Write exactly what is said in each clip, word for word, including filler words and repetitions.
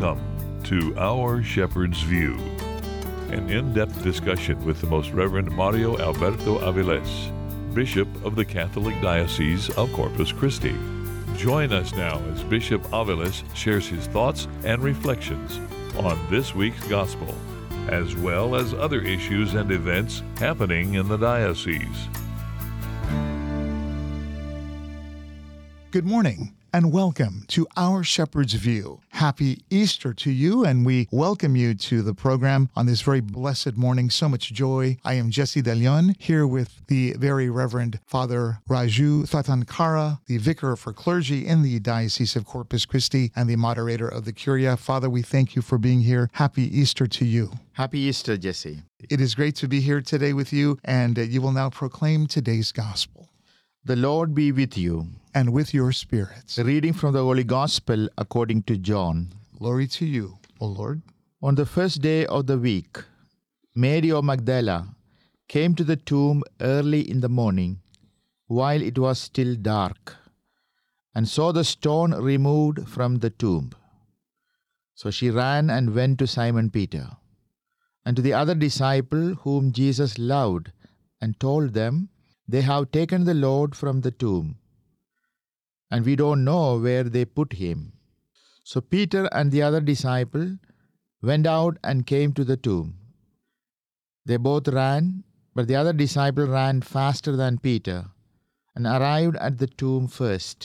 Welcome to Our Shepherd's View, an in-depth discussion with the Most Reverend Mario Alberto Aviles, Bishop of the Catholic Diocese of Corpus Christi. Join us now as Bishop Aviles shares his thoughts and reflections on this week's Gospel, as well as other issues and events happening in the diocese. Good morning and welcome to Our Shepherd's View. Happy Easter to you, and we welcome you to the program on this very blessed morning. So much joy. I am Jesse De Leon, here with the very Reverend Father Raju Thatankara, the Vicar for Clergy in the Diocese of Corpus Christi and the moderator of the Curia. Father, we thank you for being here. Happy Easter to you. Happy Easter, Jesse. It is great to be here today with you, and uh, you will now proclaim today's Gospel. The Lord be with you. And with your spirits. A reading from the Holy Gospel according to John. Glory to you, O Lord. On the first day of the week, Mary of Magdala came to the tomb early in the morning, while it was still dark, and saw the stone removed from the tomb. So she ran and went to Simon Peter, and to the other disciple whom Jesus loved, and told them, "They have taken the Lord from the tomb, and we don't know where they put him." So Peter and the other disciple went out and came to the tomb. They both ran, but the other disciple ran faster than Peter and arrived at the tomb first.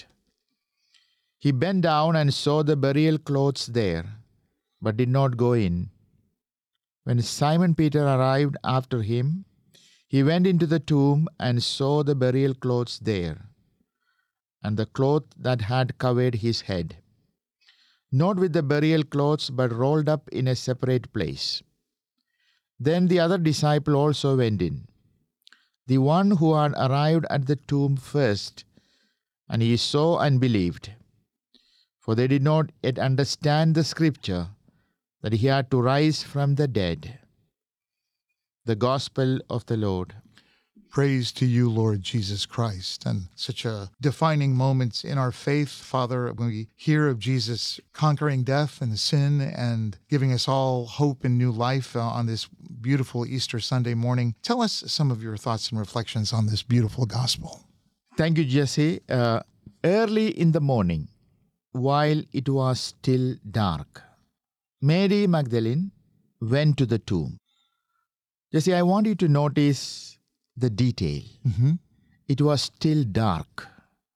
He bent down and saw the burial clothes there, but did not go in. When Simon Peter arrived after him, he went into the tomb and saw the burial clothes there, and the cloth that had covered his head, not with the burial clothes, but rolled up in a separate place. Then the other disciple also went in, the one who had arrived at the tomb first, and he saw and believed, for they did not yet understand the scripture that he had to rise from the dead. The Gospel of the Lord. Praise to you, Lord Jesus Christ. And such a defining moment in our faith, Father, when we hear of Jesus conquering death and sin and giving us all hope and new life uh, on this beautiful Easter Sunday morning. Tell us some of your thoughts and reflections on this beautiful gospel. Thank you, Jesse. Uh, early in the morning, while it was still dark, Mary Magdalene went to the tomb. Jesse, I want you to notice the detail. Mm-hmm. It was still dark,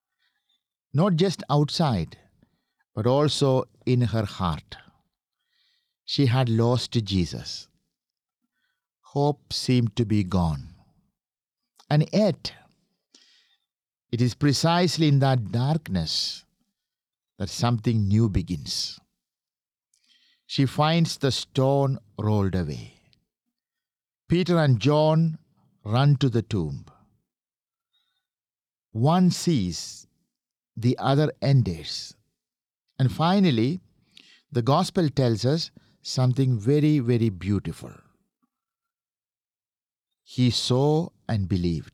not just outside, but also in her heart. She had lost Jesus. Hope seemed to be gone. And yet, it is precisely in that darkness that something new begins. She finds the stone rolled away. Peter and John run to the tomb. One sees, the other enters. And finally, the Gospel tells us something very, very beautiful. He saw and believed.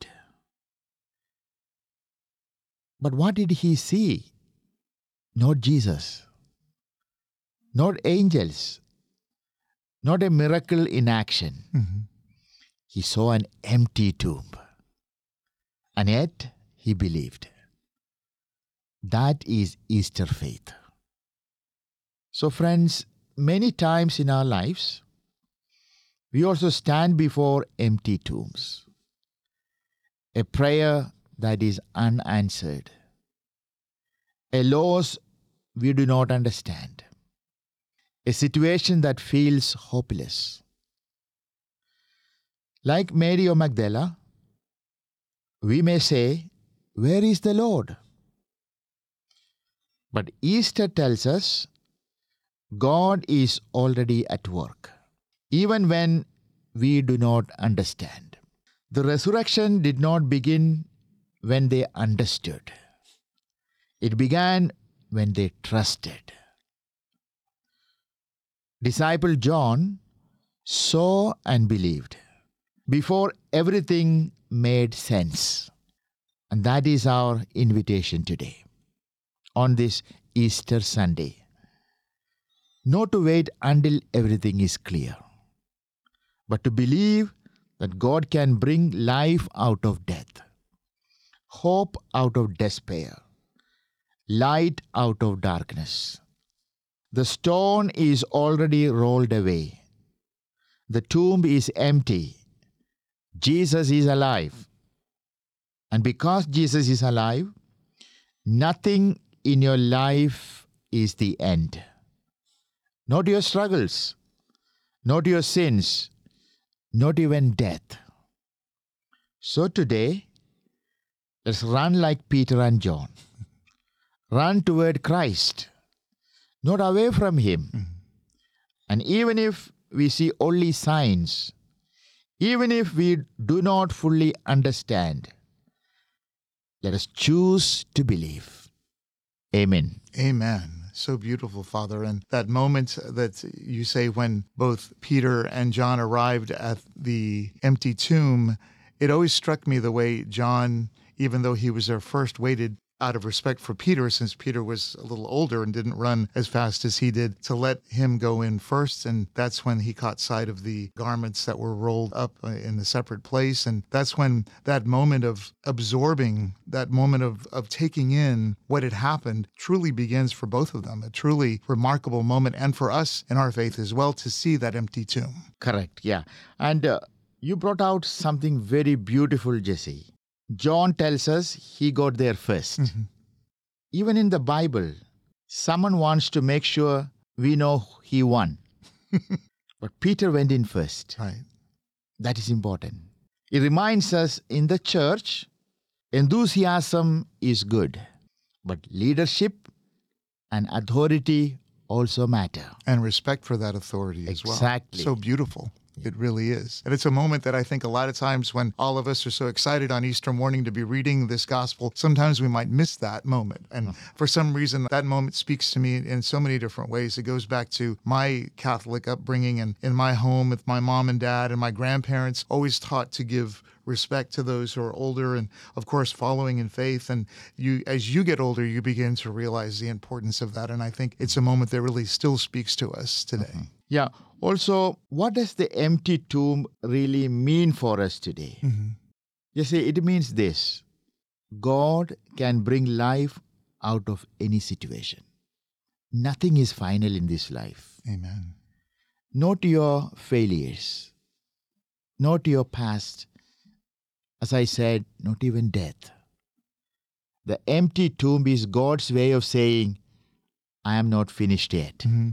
But what did he see? Not Jesus, not angels, not a miracle in action. Mm-hmm. He saw an empty tomb, and yet he believed. That is Easter faith. So friends, many times in our lives, we also stand before empty tombs. A prayer that is unanswered. A loss we do not understand. A situation that feels hopeless. Like Mary of Magdala, we may say, "Where is the Lord?" But Easter tells us God is already at work, even when we do not understand. The resurrection did not begin when they understood. It began when they trusted. Disciple John saw and believed before everything made sense. And that is our invitation today, on this Easter Sunday. not to wait until everything is clear, but to believe that God can bring life out of death, hope out of despair, light out of darkness. The stone is already rolled away. The tomb is empty. Jesus is alive. And because Jesus is alive, nothing in your life is the end. Not your struggles, not your sins, not even death. So today, let's run like Peter and John. Run toward Christ, not away from Him. Mm-hmm. And even if we see only signs, even if we do not fully understand, let us choose to believe. Amen. Amen. So beautiful, Father. And that moment that you say when both Peter and John arrived at the empty tomb, it always struck me the way John, even though he was there first, waited out of respect for Peter, since Peter was a little older and didn't run as fast as he did, to let him go in first. And that's when he caught sight of the garments that were rolled up in a separate place. And that's when that moment of absorbing, that moment of, of taking in what had happened truly begins for both of them. A truly remarkable moment, and for us in our faith as well, to see that empty tomb. Correct, yeah. And uh, you brought out something very beautiful, Jesse. John tells us he got there first. Mm-hmm. Even in the Bible, someone wants to make sure we know he won. But Peter went in first. Right. That is important. It reminds us in the church, enthusiasm is good, but leadership and authority also matter. And respect for that authority as well. Exactly. So beautiful. It really is. And it's a moment that I think a lot of times when all of us are so excited on Easter morning to be reading this gospel, sometimes we might miss that moment. And for some reason, that moment speaks to me in so many different ways. It goes back to my Catholic upbringing, and in my home with my mom and dad and my grandparents, always taught to give respect to those who are older, and of course following in faith. And you, as you get older, you begin to realize the importance of that. And I think it's a moment that really still speaks to us today. Mm-hmm. Yeah. Also, what does the empty tomb really mean for us today? Mm-hmm. You see, it means this: God can bring life out of any situation. Nothing is final in this life. Amen. Not your failures, not your past. As I said, not even death. The empty tomb is God's way of saying, I am not finished yet. Mm-hmm.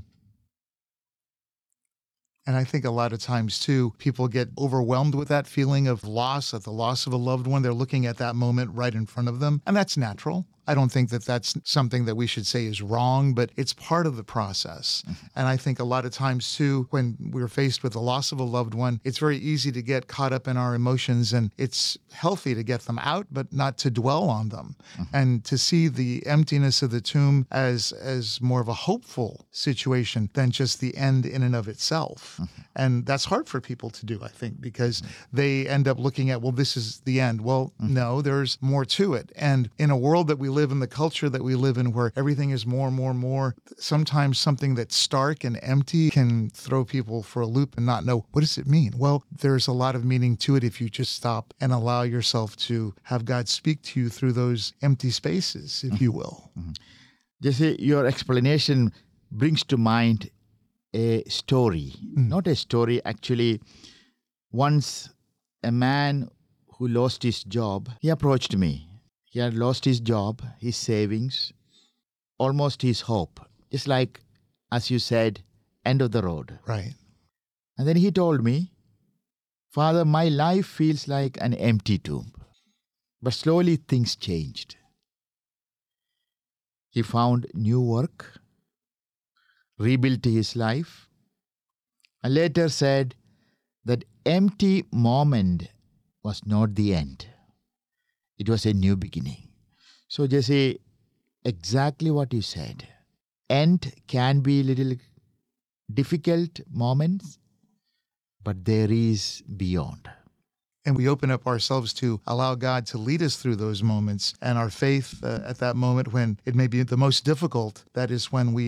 And I think a lot of times, too, people get overwhelmed with that feeling of loss, at the loss of a loved one. They're looking at that moment right in front of them. And that's natural. I don't think that that's something that we should say is wrong, but it's part of the process. Mm-hmm. And I think a lot of times, too, when we're faced with the loss of a loved one, it's very easy to get caught up in our emotions, and it's healthy to get them out, but not to dwell on them. Mm-hmm. And to see the emptiness of the tomb as, as more of a hopeful situation than just the end in and of itself. Mm-hmm. And that's hard for people to do, I think, because mm-hmm. they end up looking at, well, this is the end. Well, mm-hmm. no, there's more to it. And in a world that we live in, the culture that we live in, where everything is more and more and more, sometimes something that's stark and empty can throw people for a loop and not know, what does it mean? Well, there's a lot of meaning to it if you just stop and allow yourself to have God speak to you through those empty spaces, if mm-hmm. you will. Mm-hmm. Jesse, your explanation brings to mind a story. Mm-hmm. Not a story, actually. Once a man who lost his job, he approached me. He had lost his job, his savings, almost his hope. Just like, as you said, end of the road. Right. And then he told me, Father, my life feels like an empty tomb. But slowly things changed. He found new work, rebuilt his life, and later said that empty moment was not the end. It was a new beginning. So Jesse, exactly what you said. End can be little difficult moments, but there is beyond. And we open up ourselves to allow God to lead us through those moments. And our faith uh, at that moment when it may be the most difficult, that is when we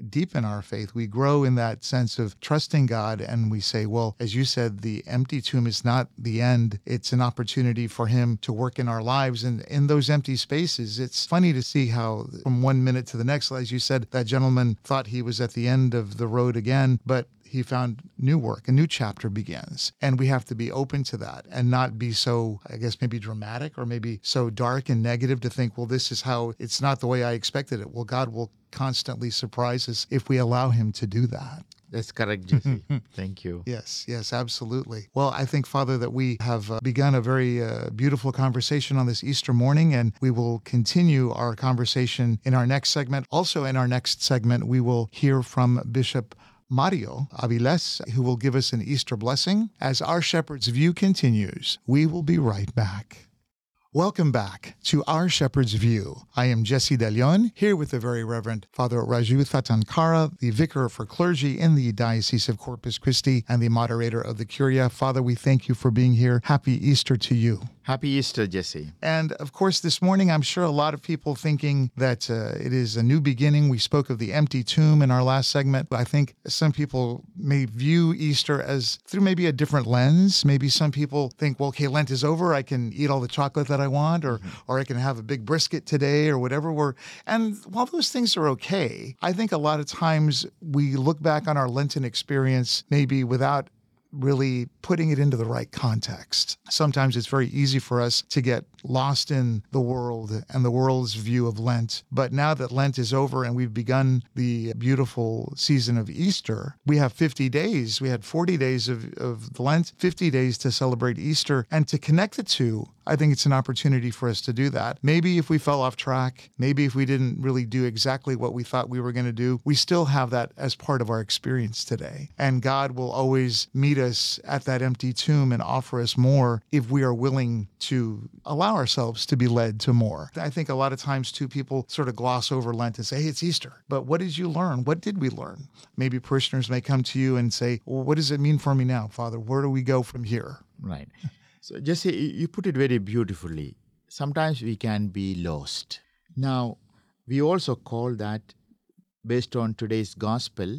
deepen our faith. We grow in that sense of trusting God, and we say, well, as you said, the empty tomb is not the end. It's an opportunity for him to work in our lives. And in those empty spaces, it's funny to see how from one minute to the next, as you said, that gentleman thought he was at the end of the road again, but he found new work, a new chapter begins. And we have to be open to that and not be so, I guess, maybe dramatic or maybe so dark and negative to think, well, this is how, it's not the way I expected it. Well, God will constantly surprise us if we allow him to do that. That's correct, Jesse. Thank you. Yes, yes, absolutely. Well, I think, Father, that we have uh, begun a very uh, beautiful conversation on this Easter morning, and we will continue our conversation in our next segment. Also, in our next segment, we will hear from Bishop Mario Aviles, who will give us an Easter blessing. As Our Shepherd's View continues, we will be right back. Welcome back to Our Shepherd's View. I am Jesse De Leon, here with the Very Reverend Father Raju Thatankara, the Vicar for Clergy in the Diocese of Corpus Christi and the moderator of the Curia. Father, we thank you for being here. Happy Easter to you. Happy Easter, Jesse. And of course, this morning, I'm sure a lot of people thinking that uh, it is a new beginning. We spoke of the empty tomb in our last segment. I think some people may view Easter as through maybe a different lens. Maybe some people think, well, okay, Lent is over. I can eat all the chocolate that I want, or, mm-hmm. or I can have a big brisket today or whatever. We're, and while those things are okay, I think a lot of times we look back on our Lenten experience maybe without really putting it into the right context. Sometimes it's very easy for us to get lost in the world and the world's view of Lent. But now that Lent is over and we've begun the beautiful season of Easter, we have fifty days. We had forty days of, of Lent, fifty days to celebrate Easter. And to connect the two, I think it's an opportunity for us to do that. Maybe if we fell off track, maybe if we didn't really do exactly what we thought we were going to do, we still have that as part of our experience today. And God will always meet us at that empty tomb and offer us more if we are willing to allow ourselves to be led to more. I think a lot of times too, people sort of gloss over Lent and say, hey, it's Easter. But what did you learn? What did we learn? Maybe parishioners may come to you and say, well, what does it mean for me now, Father? Where do we go from here? Right. So Jesse, you put it very beautifully. Sometimes we can be lost. Now, we also call that, based on today's gospel,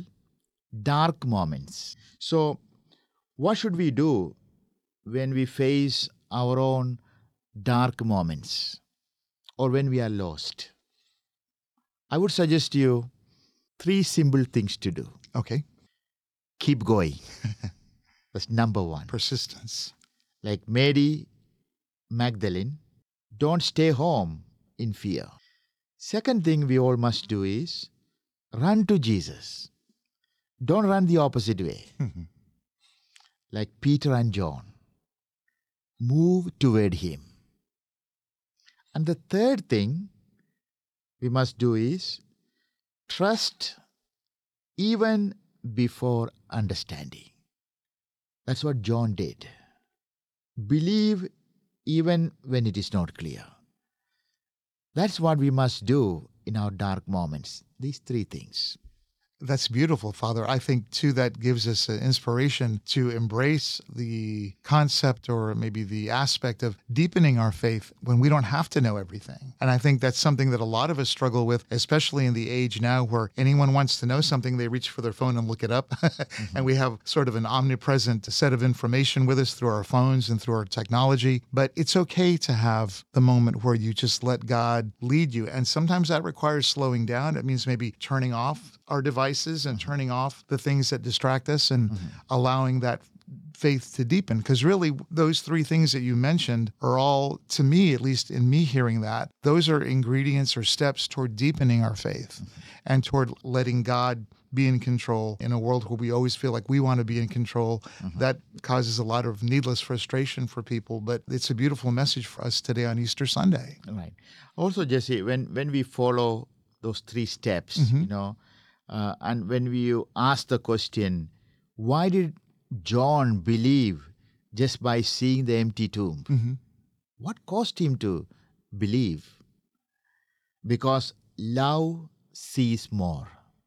dark moments. So what should we do when we face our own dark moments or when we are lost? I would suggest you three simple things to do. Okay. Keep going. That's number one. Persistence. Like Mary Magdalene, don't stay home in fear. Second thing we all must do is run to Jesus. Don't run the opposite way. Mm-hmm. Like Peter and John. Move toward him. And the third thing we must do is trust even before understanding. That's what John did. Believe even when it is not clear. That's what we must do in our dark moments. These three things. That's beautiful, Father. I think, too, that gives us an inspiration to embrace the concept or maybe the aspect of deepening our faith when we don't have to know everything. And I think that's something that a lot of us struggle with, especially in the age now where anyone wants to know something, they reach for their phone and look it up. Mm-hmm. And we have sort of an omnipresent set of information with us through our phones and through our technology. But it's okay to have the moment where you just let God lead you. And sometimes that requires slowing down. It means maybe turning off our devices and turning off the things that distract us and mm-hmm. allowing that faith to deepen. Because really, those three things that you mentioned are all, to me, at least in me hearing that, those are ingredients or steps toward deepening our faith mm-hmm. and toward letting God be in control in a world where we always feel like we want to be in control. Mm-hmm. That causes a lot of needless frustration for people, but it's a beautiful message for us today on Easter Sunday. Right. Also, Jesse, when, when we follow those three steps, mm-hmm. you know, Uh, and when we ask the question, why did John believe just by seeing the empty tomb? Mm-hmm. What caused him to believe? Because love sees more.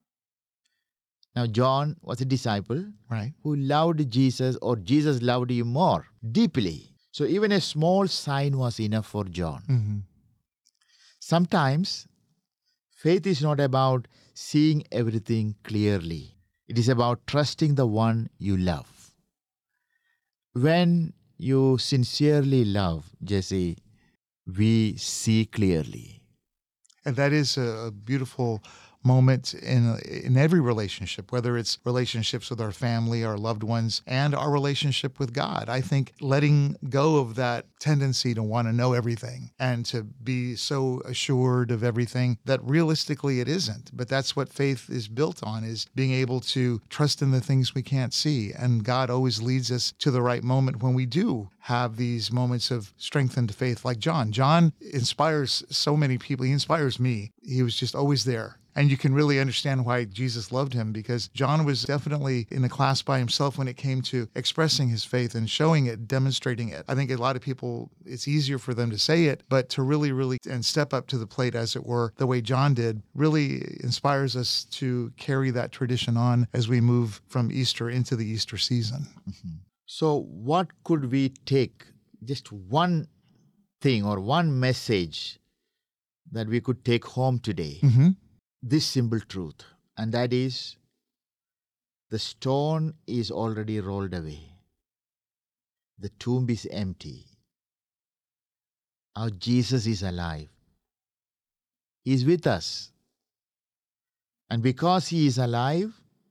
Now, John was a disciple right. who loved Jesus, or Jesus loved him more deeply. So even a small sign was enough for John. Mm-hmm. Sometimes Faith is not about seeing everything clearly. It is about trusting the one you love. When you sincerely love, Jesse, we see clearly. And that is a beautiful moment in in every relationship, whether it's relationships with our family, our loved ones, and our relationship with God. I think letting go of that tendency to want to know everything and to be so assured of everything that realistically it isn't. But that's what faith is built on, is being able to trust in the things we can't see. And God always leads us to the right moment when we do have these moments of strengthened faith, like John. John inspires so many people. He inspires me. He was just always there. And you can really understand why Jesus loved him, because John was definitely in a class by himself when it came to expressing his faith and showing it, demonstrating it. I think a lot of people, it's easier for them to say it, but to really, really, and step up to the plate, as it were, the way John did, really inspires us to carry that tradition on as we move from Easter into the Easter season. Mm-hmm. So what could we take, just one thing or one message that we could take home today? Mm-hmm. This simple truth, and that is, the stone is already rolled away. The tomb is empty. Our Jesus is alive. He is with us. And because he is alive,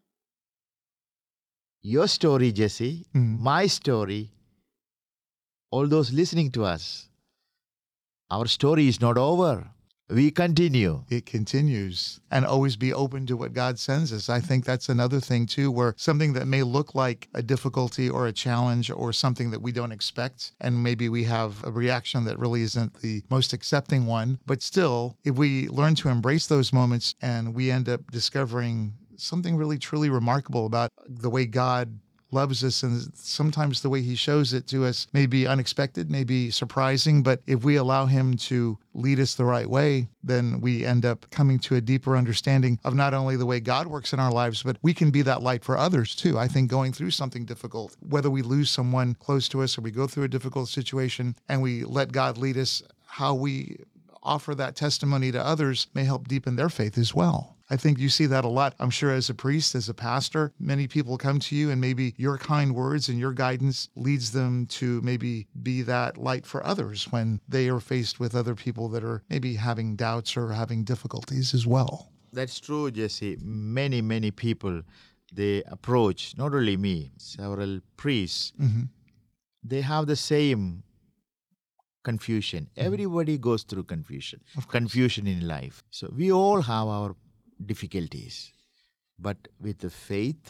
your story, Jesse, Mm. my story, all those listening to us, our story is not over. We continue. It continues, and always be open to what God sends us. I think that's another thing too, where something that may look like a difficulty or a challenge or something that we don't expect, and maybe we have a reaction that really isn't the most accepting one, but still, if we learn to embrace those moments, and we end up discovering something really truly remarkable about the way God loves us, and sometimes the way he shows it to us may be unexpected, may be surprising, but if we allow him to lead us the right way, then we end up coming to a deeper understanding of not only the way God works in our lives, but we can be that light for others too. I think going through something difficult, whether we lose someone close to us or we go through a difficult situation and we let God lead us, how we offer that testimony to others may help deepen their faith as well. I think you see that a lot. I'm sure as a priest, as a pastor, many people come to you and maybe your kind words and your guidance leads them to maybe be that light for others when they are faced with other people that are maybe having doubts or having difficulties as well. That's true, Jesse. Many, many people, they approach, not only me, several priests, Mm-hmm. they have the same confusion. Everybody goes through confusion, confusion in life. So we all have our difficulties, but with the faith,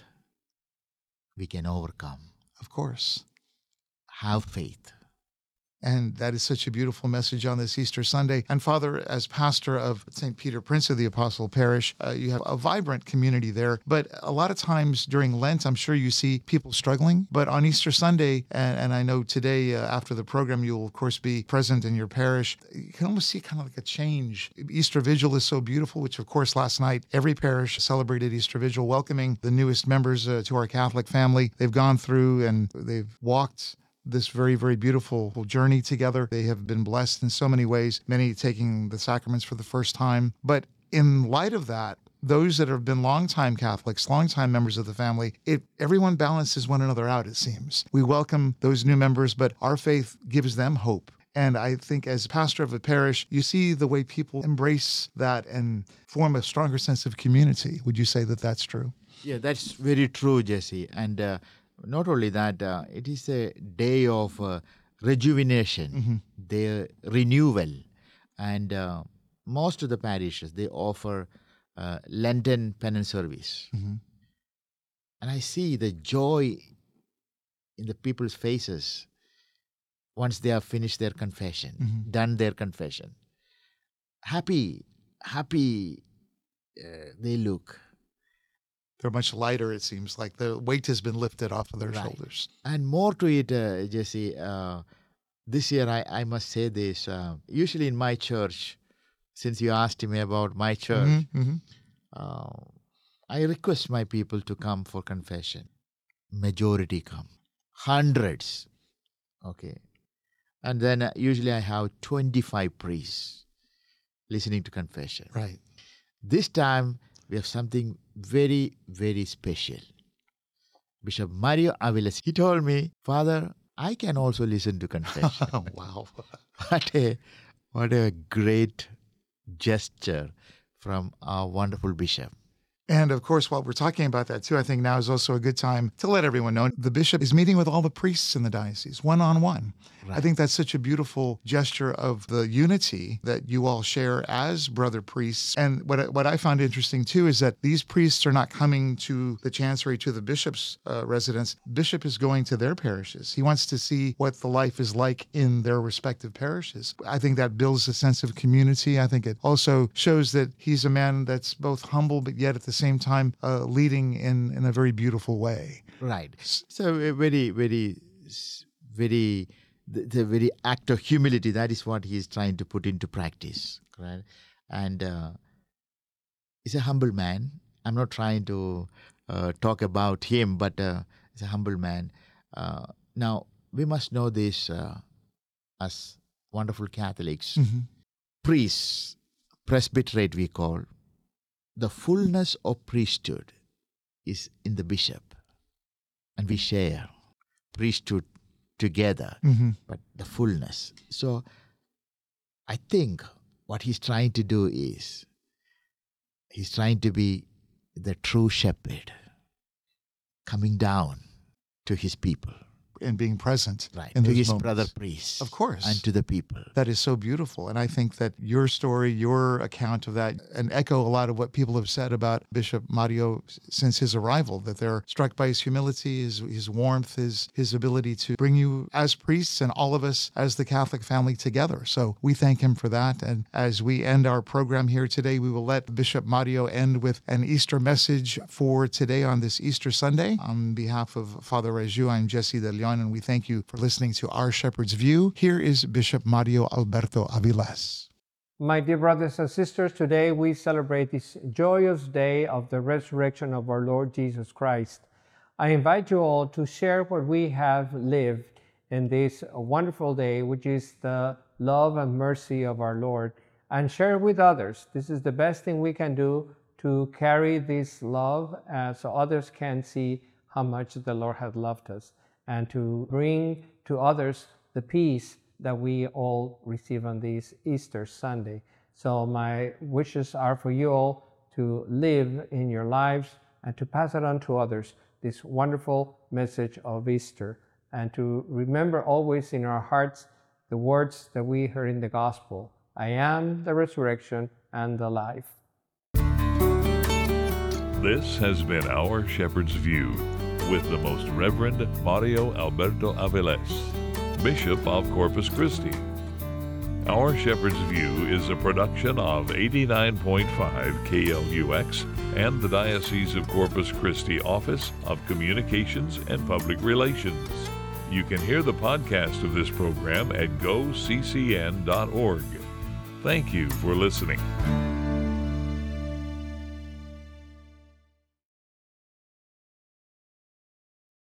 we can overcome. Of course. Have faith. And that is such a beautiful message on this Easter Sunday. And Father, as pastor of Saint Peter, Prince of the Apostle Parish, uh, you have a vibrant community there. But a lot of times during Lent, I'm sure you see people struggling. But on Easter Sunday, and, and I know today uh, after the program, you will, of course, be present in your parish, you can almost see kind of like a change. Easter Vigil is so beautiful, which, of course, last night, every parish celebrated Easter Vigil, welcoming the newest members uh, to our Catholic family. They've gone through and they've walked this very, very beautiful journey together. They have been blessed in so many ways, many taking the sacraments for the first time. But in light of that, those that have been longtime Catholics, longtime members of the family, it everyone balances one another out, it seems. We welcome those new members, but our faith gives them hope. And I think as pastor of a parish, you see the way people embrace that and form a stronger sense of community. Would you say that that's true? Yeah, that's very true, Jesse. And uh, not only that, uh, it is a day of uh, rejuvenation, Mm-hmm. their renewal. And uh, most of the parishes, they offer uh, Lenten penance service. Mm-hmm. And I see the joy in the people's faces once they have finished their confession, Mm-hmm. done their confession. Happy, happy uh, they look. They're much lighter, it seems like. The weight has been lifted off of their Right. shoulders. And more to it, uh, Jesse, uh, this year I, I must say this. Uh, usually in my church, since you asked me about my church, Mm-hmm. Mm-hmm. uh, I request my people to come for confession. Majority come. Hundreds. Okay. And then uh, usually I have twenty-five priests listening to confession. Right. This time we have something very, very special. Bishop Mario Aviles, he told me, Father, I can also listen to confession. Wow. What a, what a great gesture from our wonderful bishop. And of course, while we're talking about that too, I think now is also a good time to let everyone know the bishop is meeting with all the priests in the diocese, one-on-one. Right. I think that's such a beautiful gesture of the unity that you all share as brother priests. And what I- what I found interesting too is that these priests are not coming to the chancery, to the bishop's uh, residence. Bishop is going to their parishes. He wants to see what the life is like in their respective parishes. I think that builds a sense of community. I think it also shows that he's a man that's both humble, but yet at the same time uh, leading in, in a very beautiful way. Right. So a very, very, very, the, the very act of humility, that is what he is trying to put into practice. Right? And uh, he's a humble man. I'm not trying to uh, talk about him, but uh, he's a humble man. Uh, now, we must know this uh, as wonderful Catholics. Mm-hmm. Priests, presbyterate we call, the fullness of priesthood is in the bishop. And we share priesthood together, Mm-hmm. but the fullness. So I think what he's trying to do is he's trying to be the true shepherd coming down to his people. And being present Right. in To those his moments. brother priests. Of course. And to the people. That is so beautiful. And I think that your story, your account of that, and echo a lot of what people have said about Bishop Mario since his arrival, that they're struck by his humility, his, his warmth, his, his ability to bring you as priests and all of us as the Catholic family together. So we thank him for that. And as we end our program here today, we will let Bishop Mario end with an Easter message for today on this Easter Sunday. On behalf of Father Raju, I'm Jesse De Leon, and we thank you for listening to Our Shepherd's View. Here is Bishop Mario Alberto Aviles. My dear brothers and sisters, today we celebrate this joyous day of the resurrection of our Lord Jesus Christ. I invite you all to share what we have lived in this wonderful day, which is the love and mercy of our Lord, and share with others. This is the best thing we can do to carry this love uh, so others can see how much the Lord has loved us, and to bring to others the peace that we all receive on this Easter Sunday. So my wishes are for you all to live in your lives and to pass it on to others, this wonderful message of Easter, and to remember always in our hearts the words that we heard in the Gospel: I am the resurrection and the life. This has been Our Shepherd's View with the Most Reverend Mario Alberto Aviles, Bishop of Corpus Christi. Our Shepherd's View is a production of eighty-nine point five K L U X and the Diocese of Corpus Christi Office of Communications and Public Relations. You can hear the podcast of this program at go c c n dot org. Thank you for listening.